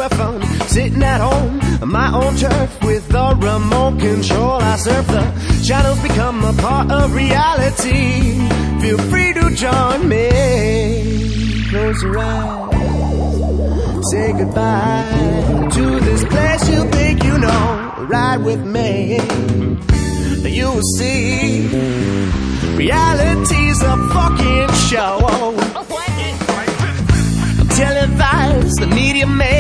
have fun sitting at home on my own turf with the remote control. I surf the channels, become a part of reality. Feel free to join me. Close your eyes, say goodbye to this place you think you know. Ride with me, you will see reality's a fucking show. Televised, the media made